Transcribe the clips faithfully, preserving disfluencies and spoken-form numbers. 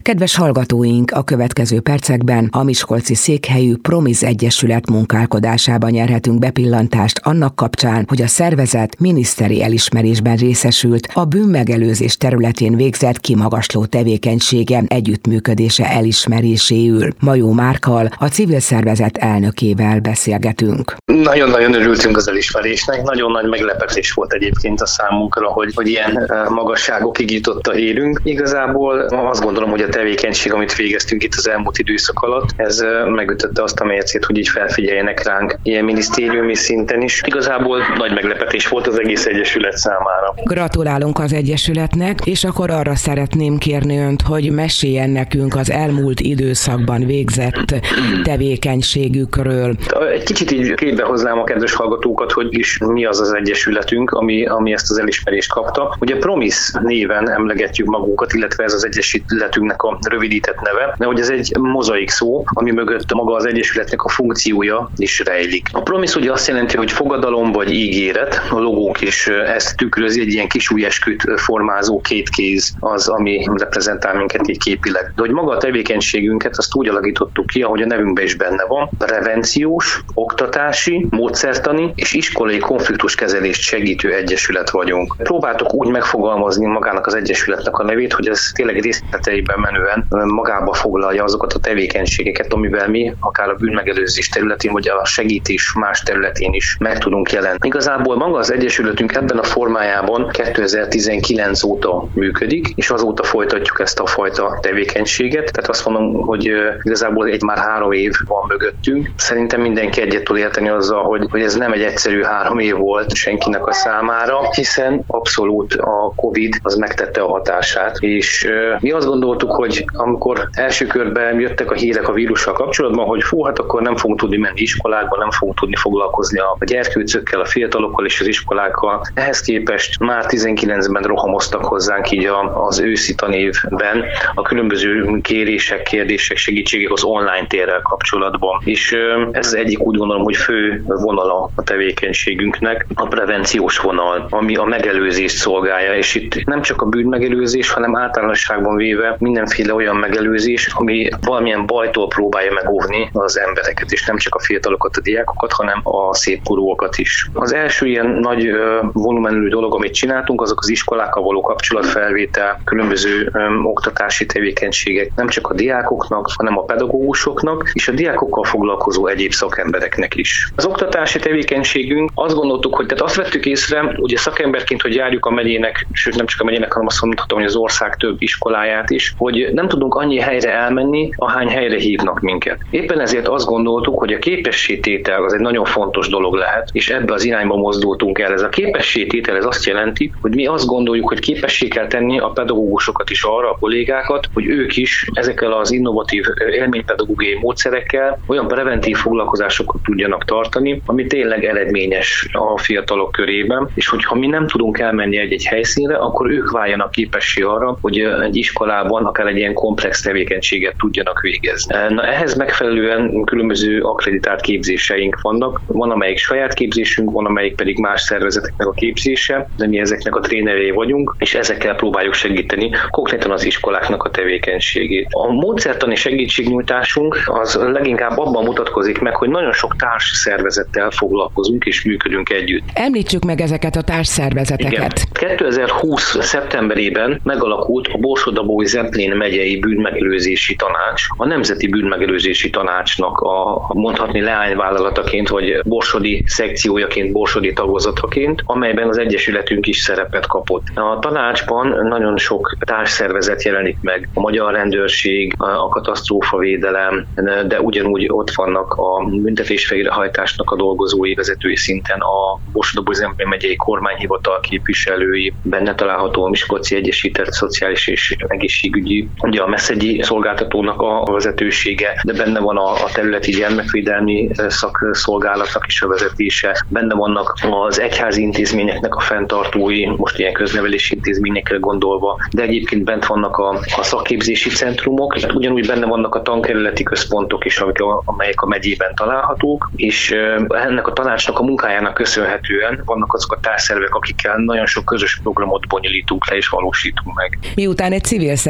Kedves hallgatóink, a következő percekben a miskolci székhelyű Promisz Egyesület munkálkodásában nyerhetünk bepillantást annak kapcsán, hogy a szervezet miniszteri elismerésben részesült a bűnmegelőzés területén végzett kimagasló tevékenysége együttműködése elismeréséül. Majó Márkkal, a civil szervezet elnökével beszélgetünk. Nagyon-nagyon örültünk az elismerésnek, nagyon nagy meglepetés volt egyébként a számunkra, hogy, hogy ilyen magasságokig jutott a hírünk. Igazából azt gondolom, hogy a tevékenység, amit végeztünk itt az elmúlt időszak alatt, ez megütötte azt a mércét, hogy így felfigyeljenek ránk ilyen minisztériumi szinten is. Igazából nagy meglepetés volt az egész egyesület számára. Gratulálunk az egyesületnek, és akkor arra szeretném kérni önt, hogy meséljen nekünk az elmúlt időszakban végzett tevékenységükről. Egy kicsit így képbe hoznám a kedves hallgatókat, hogy is mi az az egyesületünk, ami, ami ezt az elismerést kapta. Ugye Promisz néven emlegetjük magunkat, illetve ez az egyesületünknek a rövidített neve, de hogy ez egy mozaik szó, ami mögött maga az egyesületnek a funkciója is rejlik. A Promisz ugye azt jelenti, hogy fogadalom vagy ígéret, a logónk is ezt tükrözi, egy ilyen kis ujjesküt formázó két kéz az, ami reprezentál minket így képileg. De hogy maga a tevékenységünket azt úgy alakítottuk ki, ahogy a nevünkben is benne van, prevenciós, oktatási, módszertani és iskolai konfliktuskezelést segítő egyesület vagyunk. Próbáltuk úgy megfogalmazni magának az egyesületnek a nevét, hogy ez tényleg részleteiben menően magába foglalja azokat a tevékenységeket, amivel mi akár a bűnmegelőzés területén, vagy a segítés más területén is meg tudunk jelenni. Igazából maga az egyesületünk ebben a formájában kétezer-tizenkilenc óta működik, és azóta folytatjuk ezt a fajta tevékenységet. Tehát azt mondom, hogy igazából egy már három év van mögöttünk. Szerintem mindenki egyet tud érteni azzal, hogy, hogy ez nem egy egyszerű három év volt senkinek a számára, hiszen abszolút a Covid az megtette a hatását. És mi azt gondoltuk, hogy amikor első körben jöttek a hírek a vírussal kapcsolatban, hogy fú, hát akkor nem fogunk tudni menni iskolákba, nem fogunk tudni foglalkozni a gyerkőcökkel, a fiatalokkal és az iskolákkal. Ehhez képest már tizenkilencben rohamoztak hozzánk így az őszi tanévben a különböző kérések, kérdések, segítségek az online térrel kapcsolatban. És ez egyik úgy gondolom, hogy fő vonala a tevékenységünknek, a prevenciós vonal, ami a megelőzést szolgálja, és itt nem csak a bűnmegelőzés, hanem általánosságban véve mindenféle olyan megelőzés, ami valamilyen bajtól próbálja megóvni az embereket, és nem csak a fiatalokat, a diákokat, hanem a szépkorúakat is. Az első ilyen nagy volumenű dolog, amit csináltunk, azok az iskolákkal való kapcsolatfelvétel, különböző öm, oktatási tevékenységek, nem csak a diákoknak, hanem a pedagógusoknak, és a diákokkal foglalkozó egyéb szakembereknek is. Az oktatási tevékenységünk, azt gondoltuk, hogy tehát azt vettük észre, ugye szakemberként, hogy járjuk a megyének, sőt nem csak a megyének, hanem azt mondhatom, hogy az ország több iskoláját is, hogy nem tudunk annyi helyre elmenni, ahány helyre hívnak minket. Éppen ezért azt gondoltuk, hogy a képességtétel az egy nagyon fontos dolog lehet, és ebbe az irányba mozdultunk el. Ez a képességtétel ez azt jelenti, hogy mi azt gondoljuk, hogy képessé kell tenni a pedagógusokat is arra, a kollégákat, hogy ők is ezekkel az innovatív élménypedagógiai módszerekkel olyan preventív foglalkozásokat tudjanak tartani, ami tényleg eredményes a fiatalok körében, és hogyha mi nem tudunk elmenni egy-egy helyszínre, akkor ők váljanak képessé arra, hogy egy iskolában akár egy ilyen komplex tevékenységet tudjanak végezni. Na, ehhez megfelelően különböző akkreditált képzéseink vannak. Van, amelyik saját képzésünk, van, amelyik pedig más szervezeteknek a képzése, de mi ezeknek a trénerei vagyunk, és ezekkel próbáljuk segíteni konkrétan az iskoláknak a tevékenységét. A módszertani segítségnyújtásunk az leginkább abban mutatkozik meg, hogy nagyon sok társszervezettel foglalkozunk és működünk együtt. Említsük meg ezeket a társszervezeteket. Igen. kétezer-húsz szeptemberében megalakult a Borsod-Abaúj-Zemplén megyei bűnmegelőzési tanács, a Nemzeti Bűnmegelőzési Tanácsnak a mondhatni leányvállalataként, vagy borsodi szekciójaként, borsodi tagozataként, amelyben az egyesületünk is szerepet kapott. A tanácsban nagyon sok társszervezet jelenik meg, a Magyar Rendőrség, a katasztrófavédelem, de ugyanúgy ott vannak a büntetésvégrehajtásnak a dolgozói vezetői szinten, a Borsod-Abaúj-Zemplén megyei kormányhivatal képviselői, benne található a Miskolci Egyesített Szociális és Egészségügyi, ugye a Meszegyi szolgáltatónak a vezetősége, de benne van a, a területi gyermekvédelmi szakszolgálatnak is a vezetése, benne vannak az egyházi intézményeknek a fenntartói, most ilyen köznevelési intézményekre gondolva, de egyébként bent vannak a, a szakképzési centrumok, ugyanúgy benne vannak a tankerületi központok is, amelyek a megyében találhatók, és ennek a tanácsnak a munkájának köszönhetően vannak azok a társszervek, akikkel nagyon sok közös programot bonyolítunk le és valósítunk meg. Miután egy civil szervezet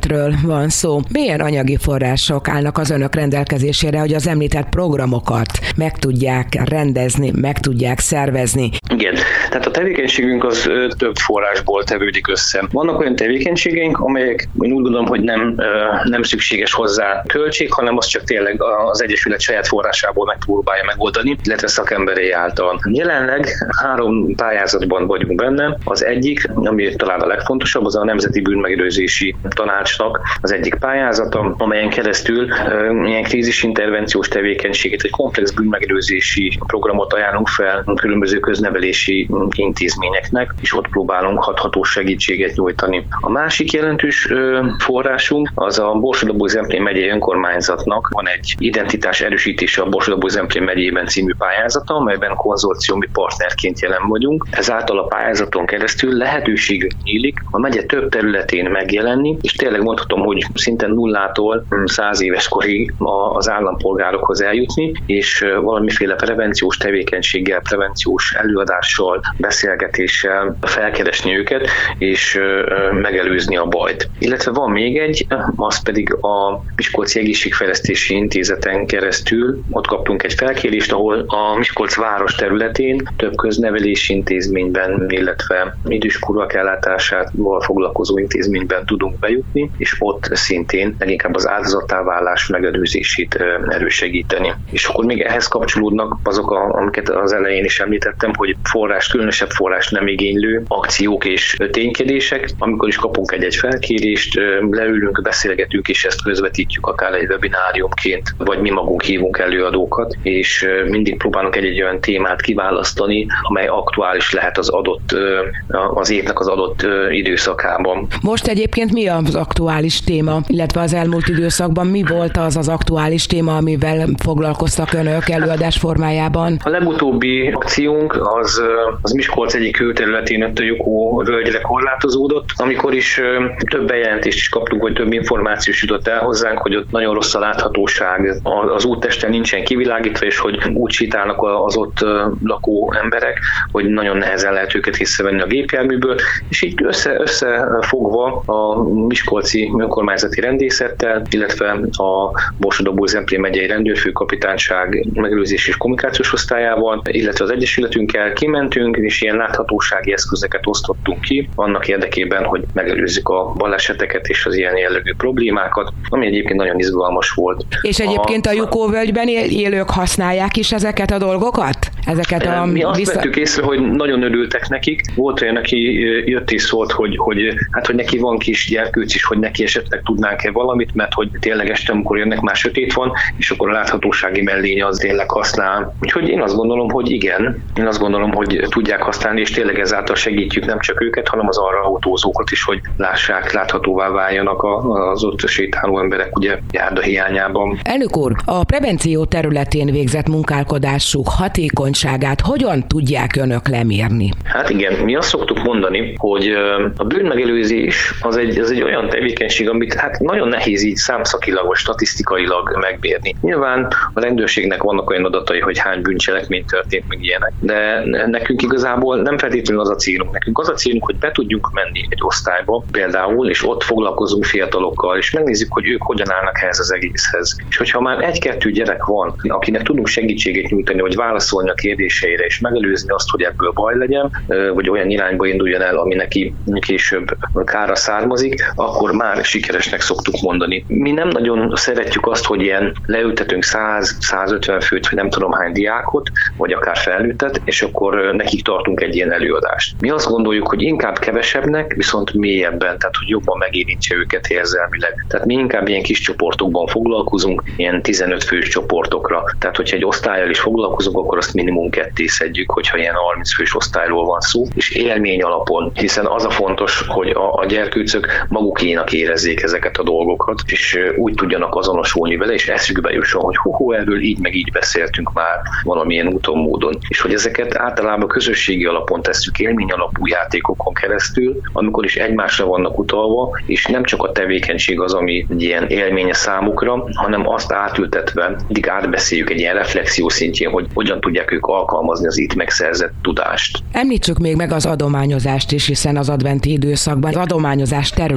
területről van szó. Milyen anyagi források állnak az önök rendelkezésére, hogy az említett programokat meg tudják rendezni, meg tudják szervezni? Igen, tehát a tevékenységünk az több forrásból tevődik össze. Vannak olyan tevékenységeink, amelyek én úgy gondolom, hogy nem, nem szükséges hozzá költség, hanem az csak tényleg az Egyesület saját forrásából megpróbálja megoldani, illetve szakemberei által. Jelenleg három pályázatban vagyunk benne. Az egyik, ami talán a legfontosabb, az a Nemzeti Bűnmegelőzési Tanácsnak az egyik pályázata, amelyen keresztül ilyen krízisintervenciós tevékenységet, egy komplex bűnmegelőzési programot ajánlunk fel különböző köznevelési intézményeknek, és ott próbálunk hathatós segítséget nyújtani. A másik jelentős forrásunk az a Borsod-Abaúj-Zemplén megyei önkormányzatnak van egy identitás erősítése a Borsod-Abaúj-Zemplén megyében című pályázata, amelyben konzorciumi partnerként jelen vagyunk. Ezáltal a pályázaton keresztül lehetőségünk nyílik a megye több területén megjelenni, és tényleg mondhatom, hogy szinte nullától száz éves korig az állampolgárokhoz eljutni, és valamiféle prevenciós tevékenységgel, prevenciós előadással, beszélgetéssel felkeresni őket, és megelőzni a bajt. Illetve van még egy, az pedig a Miskolci Egészségfejlesztési Intézeten keresztül, ott kaptunk egy felkérést, ahol a Miskolc város területén több köznevelési intézményben, illetve időskorúak ellátásával foglalkozó intézményben tudunk bejutni, és ott szintén leginkább az áldozattáválás megelőzését erősegíteni. És akkor még ehhez kapcsolódnak azok, a, amiket az elején is említettem, hogy forrás, különösebb forrás nem igénylő akciók és ténykedések, amikor is kapunk egy-egy felkérést, leülünk, beszélgetünk, és ezt közvetítjük akár egy webináriumként, vagy mi magunk hívunk előadókat, és mindig próbálunk egy-egy olyan témát kiválasztani, amely aktuális lehet az adott, az évnek az adott időszakában. Most egyébként mi az aktuális téma, illetve az elmúlt időszakban mi volt az az aktuális téma, amivel foglalkoztak önök előadás formájában? A legutóbbi akciónk az, az Miskolc egyik külterületén ott a Jukó völgyre korlátozódott, amikor is több bejelentést is kaptunk, hogy több információ jutott el hozzánk, hogy ott nagyon rossz a láthatóság, az úttesten nincsen kivilágítva, és hogy úgy sétálnak az ott lakó emberek, hogy nagyon nehezen lehet őket visszavenni a gépjárműből, és így össze, összefogva a Miskolci önkormányzati rendészettel, illetve a Borsod-Abaúj-Zemplén megyei rendőrfőkapitányság megelőzés és kommunikációs osztályával, illetve az egyesületünkkel kimentünk, és ilyen láthatósági eszközeket osztottunk ki, annak érdekében, hogy megelőzzük a baleseteket és az ilyen jellegű problémákat, ami egyébként nagyon izgalmas volt. És egyébként a, a Jukó-völgyben élők használják is ezeket a dolgokat? Ezeket a Mi azt vissza... vettük észre, hogy nagyon örültek nekik. Volt olyan, aki jött és szólt, hogy, hogy, hát, hogy neki van kis gyerkőc is, hogy neki esetleg tudnánk-e valamit, mert hogy tényleg este, amikor jönnek, már sötét van, és akkor a láthatósági mellénye az tényleg használ. Úgyhogy én azt gondolom, hogy igen, én azt gondolom, hogy tudják használni, és tényleg ezáltal segítjük nem csak őket, hanem az arra autózókat is, hogy lássák, láthatóvá váljanak az ott sétáló emberek, ugye járda hiányában. Elnök úr, a prevenció területén végzett munkálkodásuk hatékonyságát hogyan tudják önök lemérni? Hát igen, mi azt szoktuk mondani, hogy a bűnmegelőzés az egy, az egy olyan tevékenység, amit hát nagyon nehéz így számszakilag vagy statisztikailag megmérni. Nyilván a rendőrségnek vannak olyan adatai, hogy hány bűncselekmény történt, meg ilyenek, de nekünk igazából nem feltétlenül az a célunk. Nekünk az a célunk, hogy be tudjunk menni egy osztályba például, és ott foglalkozunk fiatalokkal, és megnézzük, hogy ők hogyan állnak ehhez az egészhez. És hogyha már egy-kettő gyerek van, akinek tudunk segítséget nyújtani, vagy válaszolni a kérdéseire, és megelőzni azt, hogy ebből baj legyen, vagy olyan irányba induljon el, ami neki később kára származik, akkor már sikeresnek szoktuk mondani. Mi nem nagyon szeretjük azt, hogy ilyen leültetünk száz-százötven főt, vagy nem tudom hány diákot, vagy akár felnőttet, és akkor nekik tartunk egy ilyen előadást. Mi azt gondoljuk, hogy inkább kevesebbnek, viszont mélyebben, tehát hogy jobban megérintse őket érzelmileg. Tehát mi inkább ilyen kis csoportokban foglalkozunk, ilyen tizenöt fős csoportokra. Tehát, hogyha egy osztállyal is foglalkozunk, akkor azt minimum ketté szedjük, hogyha ilyen harminc fős osztályról van szó, és élmény alapon, hiszen az a fontos, hogy a, a gyerkőcök magukénak érezzék ezeket a dolgokat, és úgy tudjanak azonosulni vele, és eszükbe jusson, hogy hú, erről így meg így beszéltünk már valamilyen úton, módon. És hogy ezeket általában közösségi alapon tesszük, élmény alapú játékokon keresztül, amikor is egymásra vannak utalva, és nem csak a tevékenység az, ami egy ilyen élménye számukra, hanem azt átültetve, mindig átbeszéljük egy ilyen reflexió szintjén, hogy hogyan tudják ők alkalmazni az itt megszerzett tudást. Említsük még meg az adományozást is, hiszen az adventi időszakban az adományozás területén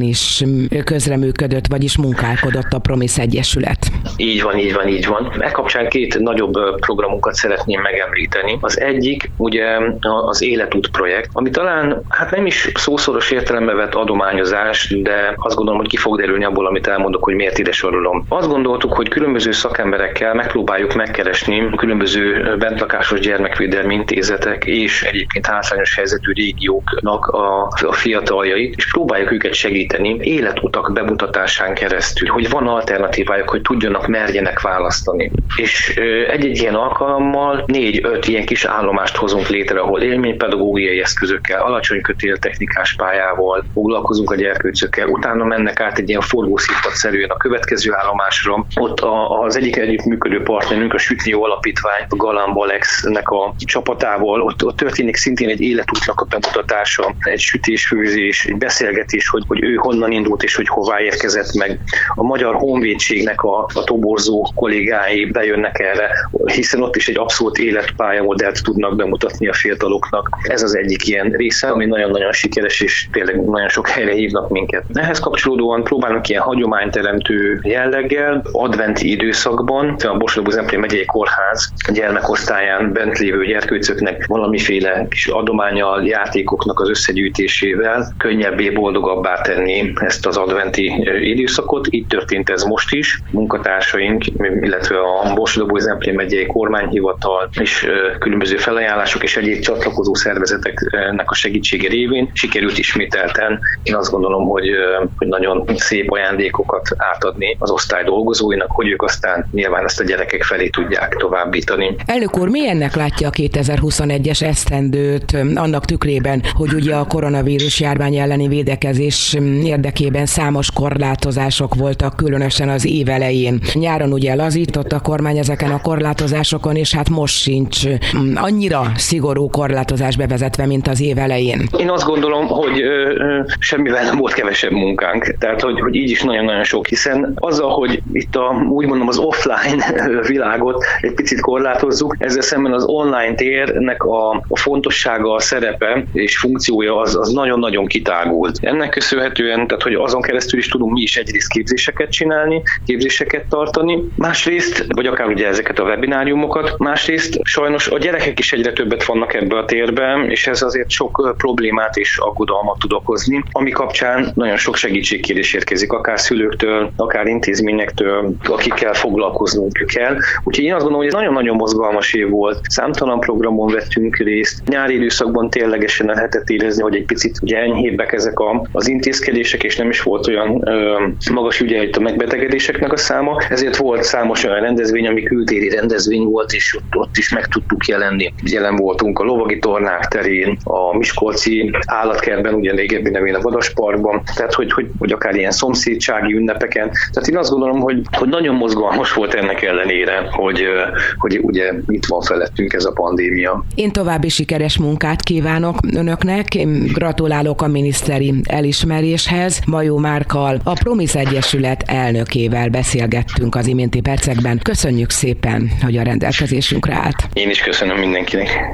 is közreműködött, vagyis munkálkodott a Promise Egyesület. Így van, így van, így van. E kapcsán két nagyobb programunkat szeretném megemlíteni. Az egyik ugye az Életút projekt, ami talán hát nem is szószoros értelembe vett adományozás, de azt gondolom, hogy ki fog derülni abból, amit elmondok, hogy miért ide sorolom. Azt gondoltuk, hogy különböző szakemberekkel megpróbáljuk megkeresni különböző bentlakásos gyermekvédelmi intézetek és egyébként hátrányos helyzetű régióknak a, a fiataljait, és próbáljuk őket segíteni életutak bemutatásán keresztül, hogy van alternatívájuk, hogy tudjanak, merjenek választani. És egy-egy ilyen alkalommal négy-öt ilyen kis állomást hozunk létre, ahol élménypedagógiai eszközökkel, alacsony kötéltechnikás pályával foglalkozunk a gyerkőcökkel, utána mennek át egy ilyen forgószínpadszerűen a következő állomásra. Ott az egyik együttműködő partnerünk, a Sütnió Alapítvány, a Galamb Alexnek a csapatával, ott, ott történik szintén egy életútnak a bemutatása, egy sütésfőzés, egy beszélgetés, hogy, hogy ő honnan indult és hogy hová érkezett meg. A Magyar Honvédségnek a, a toborzó kollégái bejönnek erre, hiszen ott is egy abszolút életpályamodellt tudnak bemutatni a fiataloknak. Ez az egyik ilyen része, ami nagyon-nagyon sikeres, és tényleg nagyon sok helyre hívnak minket. Ehhez kapcsolódóan próbálunk ilyen hagyományteremtő jelleggel, adventi időszakban, a Borsod-Zempléni Megyei Kórház gyermekosztályán bent lévő gyerkőcöknek valamiféle kis adománnyal, játékoknak az összegyűjtésével könnyebbé, boldogabbá tenni ezt az adventi időszakot. Így történt ez most is. Munkatársaink, illetve a Borsod-Zempléni Megyei Kormányhivatal és különböző felajánlások és egyéb csatlakozó szervezeteknek a segítsége révén sikerült ismételten. Én azt gondolom, hogy, hogy nagyon szép ajándékokat átadni az osztály dolgozóinak, hogy ők aztán nyilván ezt a gyerekek felé tudják továbbítani. Elnök úr, milyennek látja a kétezer-huszonegyes esztendőt annak tükrében, hogy ugye a koronavírus járvány elleni védekezés érdekében számos korlátozások voltak, különösen az év elején. Nyáron ugye lazított a kormány ezeken a korlátozásokon, és hát most sincs annyira szigorú korlátozás bevezetve, mint az év elején. Én azt gondolom, hogy ö, ö, semmivel nem volt kevesebb munkánk. Tehát, hogy, hogy így is nagyon-nagyon sok, hiszen azzal, hogy itt a, úgy mondom, az offline világot egy picit korlátozzuk, ezzel szemben az online térnek a, a fontossága, a szerepe és funkciója az, az nagyon-nagyon kitágult. Ennek köszönhetően, tehát, hogy azon keresztül is tudunk mi is egyrészt képzéseket csinálni, képzéseket tartani, másrészt, vagy akár ugye ezeket a webináriumokat, másrészt sajnos a gyerekek is egyre többet vannak ebbe a térben, és ez azért sok problémát és aggodalmat tud okozni, ami kapcsán nagyon sok segítségkérés érkezik, akár szülőktől, akár intézményektől, akikkel foglalkoznunk kell. Úgyhogy én azt gondolom, hogy ez nagyon-nagyon mozgalmas év volt. Számtalan programon vettünk részt. Nyári időszakban ténylegesen lehetett érezni, hogy egy picit ugye enyhébbek ezek a, az intézkedések, és nem is volt olyan ö, magas ugye itt a megbetegedéseknek a száma. Ezért volt számos olyan rendezvény, ami kültéri rendezvény volt, és ott, ott is meg tudtuk jelenni. Jelen voltunk a lovagi tornák terén, a miskolci állatkertben, ugye régebbi nevén a Vadasparkban, tehát hogy, hogy, hogy akár ilyen szomszédsági ünnepeken. Tehát én azt gondolom, hogy, hogy nagyon mozgalmas volt ennek ellenére, hogy, hogy ugye itt van felettünk ez a pandémia. Én további sikeres munkát kívánok önöknek, én gratulálok a miniszteri elismeréshez. Majó Márkkal, a Promise Egyesület elnökével beszélgettünk az iménti percekben. Köszönjük szépen, hogy a rendelkezésünkre állt. Én is köszönöm mindenkinek.